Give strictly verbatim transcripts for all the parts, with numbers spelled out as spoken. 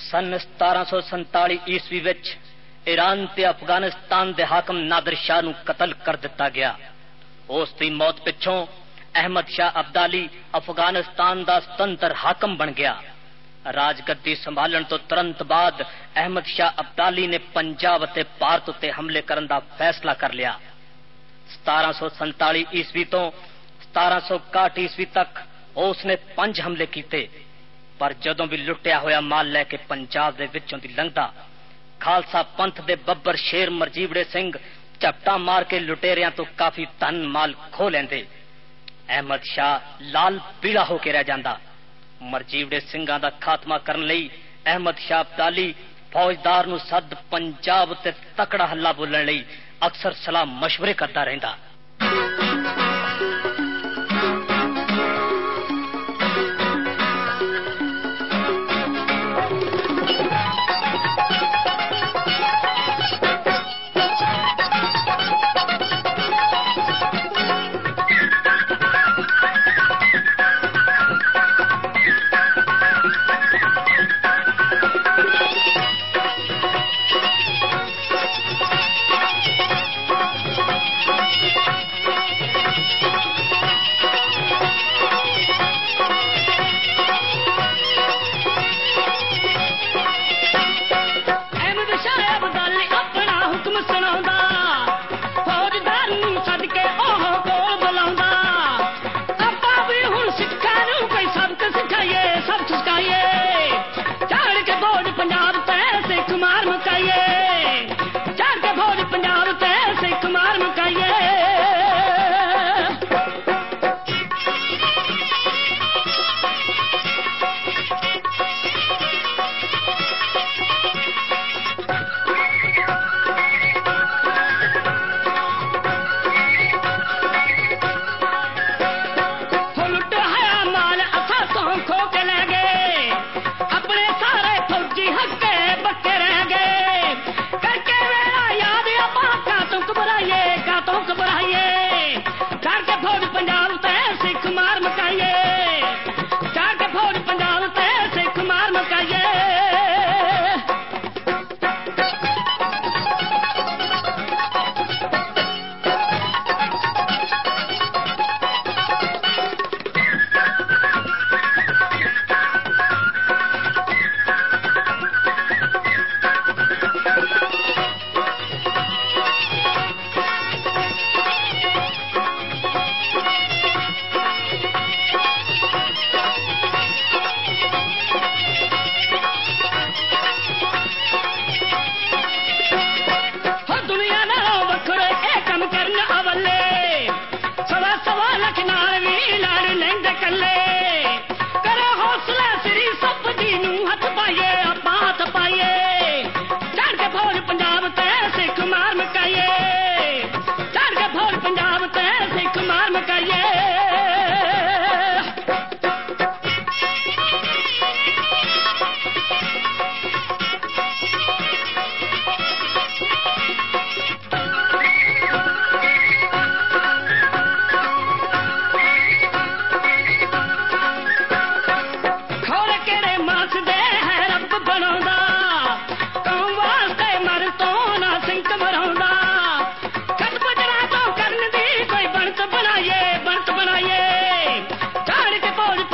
सन सतारा सौ संताली ईस्वी विच ईरान ते अफगानिस्तान दे हाकम नादिर शाह नूं कतल कर दिता गया। उस दी मौत पिछों अहमद शाह अब्दाली अफगानिस्तान दा स्वतंत्र हाकम बन गया। राजगद्दी संभालण तो तुरंत बाद अहमद शाह अब्दाली ने पंजाब ते भारत उत्ते हमले करन दा फैसला कर लिया। सतारा सौ संताली ईस्वी तो सतारा सौ इकाहठ ईस्वी तक उसने पंज हमले कीते, पर जदों भी लुटिया होया माल लैके पंजाब दे विचों दी लंघदा खालसा पंथ दे बब्बर शेर मरजीवड़े सिंह झपटा मार के लुटेरियां तो काफी धन माल खो लेंदे। अहमद शाह लाल पीला होके रह जांदा। मरजीवड़े सिंघां दा खात्मा करन लई अहमद शाह अब्दाली फौजदार नूं सद पंजाब ते तकड़ा हल्ला बोलण लई अक्सर सलाह मशवरे करदा रहिंदा।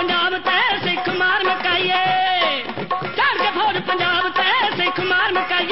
पंजाब ते सिख मार मकाइए।